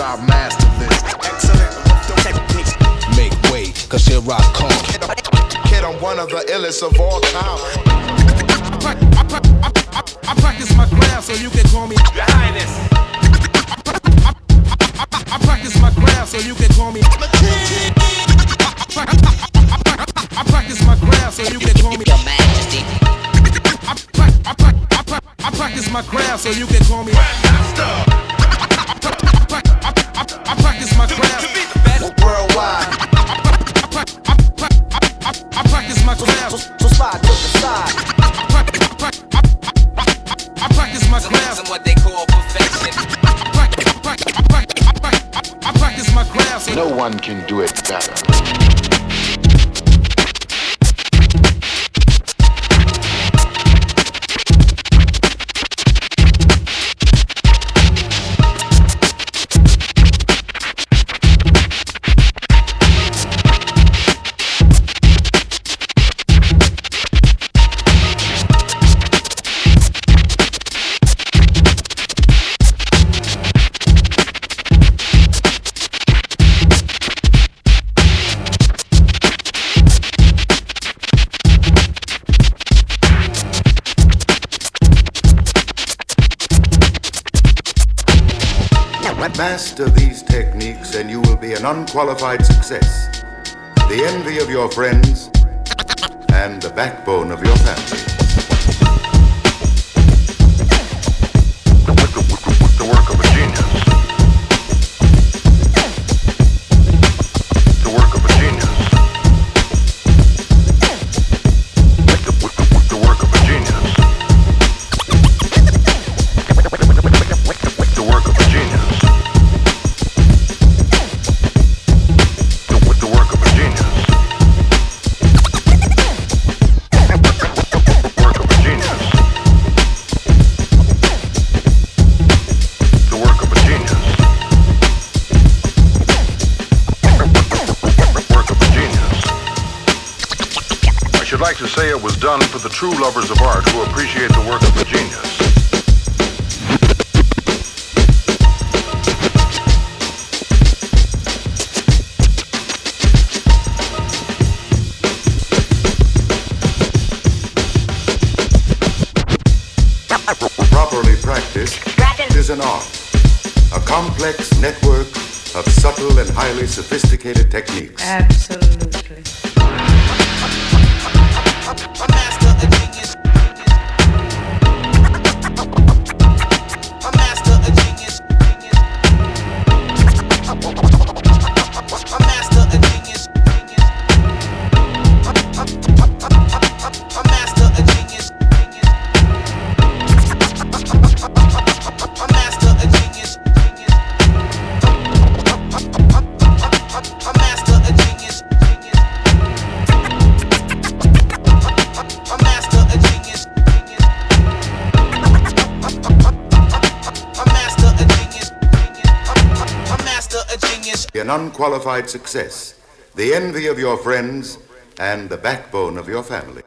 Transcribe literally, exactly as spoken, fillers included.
I master this. Excellent techniques. Make way, cause here I come. Kid, I'm one of the illest of all time. I, pra- I, pra- I, I, I practice my craft so you can call me Your Highness. I, I, I, I practice my craft so you can call me I, pra- I, pra- I practice my craft so you can call me Your Majesty. I, pra- I, pra- I, pra- I practice my craft so you can call me Grandmaster. I, pra- I, pra- I, I, I practice my To craft be the best. Worldwide. I, pra- I, pra- I, I, I practice my So, craft so slide to the side. I, pra- I, pra- I, I, I practice my craft Some what they call perfection. I pra- I pra- I pra- I pra- I practice my craft so No one can do it better. Master these techniques and you will be an unqualified success, the envy of your friends, and the backbone of your family. With the, with the, with the work of a genius. The work of a genius. With the, with the, with the work of a genius. With the work of a genius. With the work of a genius. Work of a genius. The work of a genius. Work of a genius. I should like to say it was done for the true lovers of art who appreciate the work of a genius. Properly practiced is an art, a complex network of subtle and highly sophisticated techniques. Absolutely. A master, a genius. A master, a genius. A master, a genius. A master, a genius. A master, a genius. A master, a genius. A master, a genius. A master, a genius. A master, a genius. An unqualified success, the envy of your friends, and the backbone of your family.